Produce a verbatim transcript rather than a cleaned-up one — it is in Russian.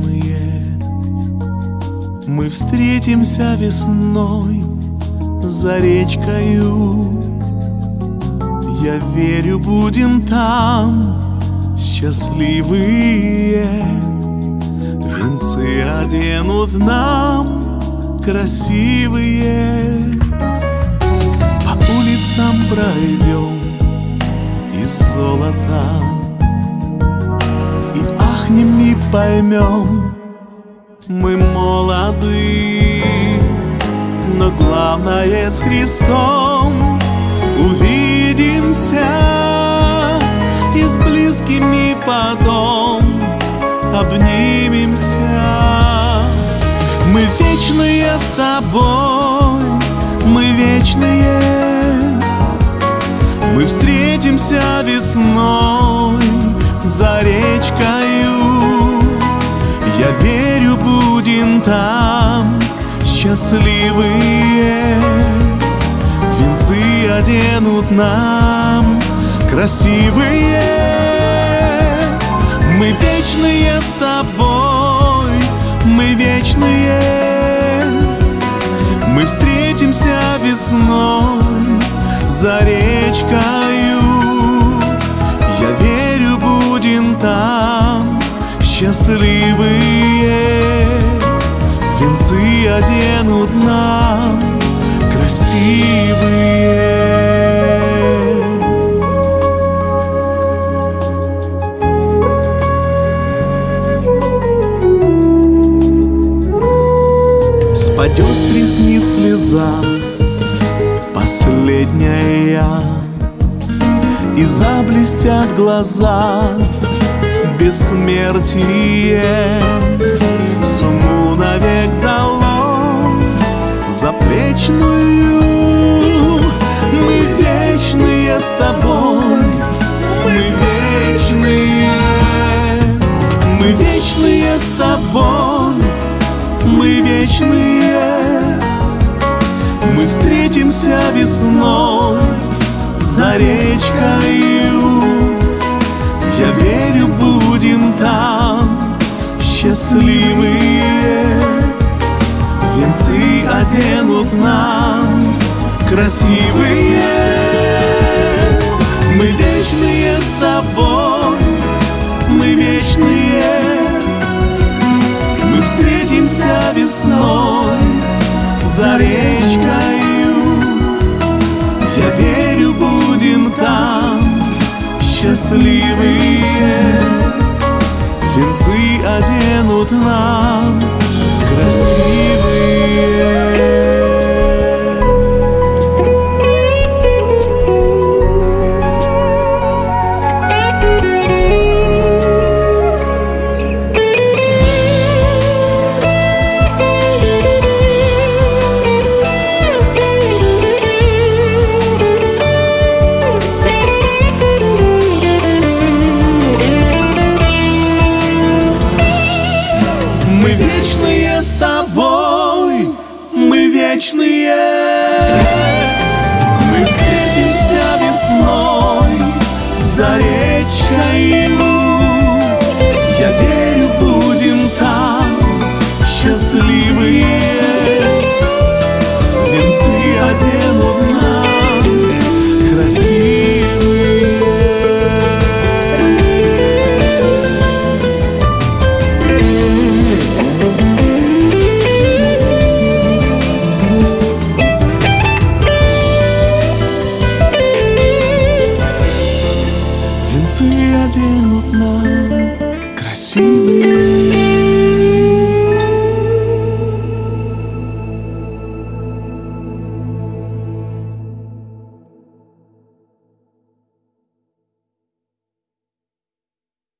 вечные. Мы встретимся весной за речкою. Я верю, будем там счастливые. Венцы оденут нам красивые. По улицам пройдем из золота и ахнем и поймем, мы молоды, но главное с Христом увидимся и с близкими потом обнимемся. Мы вечные с тобой, мы вечные. Мы встретимся весной за речкою. Я верю, будем там счастливые. Венцы оденут нам красивые. Мы вечные с тобой, мы вечные. Мы встретимся весной за речкою. Я верю, будем там счастливые. Венцы оденут нам красивые. Спадет с ресниц слеза последняя, и заблестят глаза бессмертие. Сумму навек дало заплечную. Мы вечные с тобой, мы вечные. Мы вечные с тобой, мы вечные. Мы встретимся весной за речкою. Я верю, будем там счастливые. Венцы оденут нам красивые. Мы вечные с тобой, мы вечные. Мы встретимся весной за речкою. Я верю, будем там счастливые. Венцы оденут нам красивые. Мы вечные с тобой, мы вечные. Мы встретимся весной за речкою.